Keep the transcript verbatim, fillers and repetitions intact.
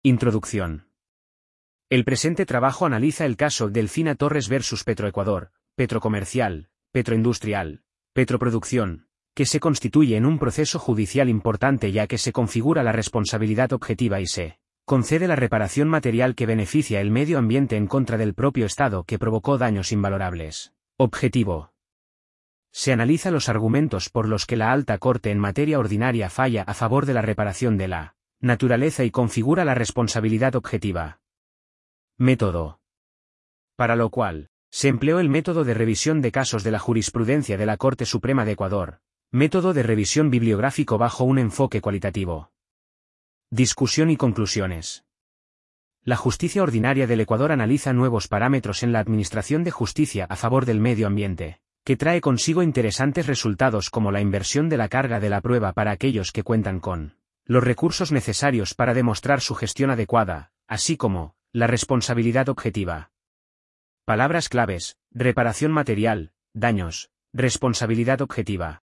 Introducción. El presente trabajo analiza el caso Delfina Torres versus Petroecuador, Petrocomercial, Petroindustrial, Petroproducción, que se constituye en un proceso judicial importante ya que se configura la responsabilidad objetiva y se concede la reparación material que beneficia el medio ambiente en contra del propio Estado que provocó daños invalorables. Objetivo. Se analiza los argumentos por los que la Alta Corte en materia ordinaria falla a favor de la reparación de la naturaleza y configura la responsabilidad objetiva. Método. Para lo cual, se empleó el método de revisión de casos de la jurisprudencia de la Corte Suprema de Ecuador, método de revisión bibliográfico bajo un enfoque cualitativo. Discusión y conclusiones. La justicia ordinaria del Ecuador analiza nuevos parámetros en la administración de justicia a favor del medio ambiente, que trae consigo interesantes resultados como la inversión de la carga de la prueba para aquellos que cuentan con los recursos necesarios para demostrar su gestión adecuada, así como la responsabilidad objetiva. Palabras claves: reparación material, daños, responsabilidad objetiva.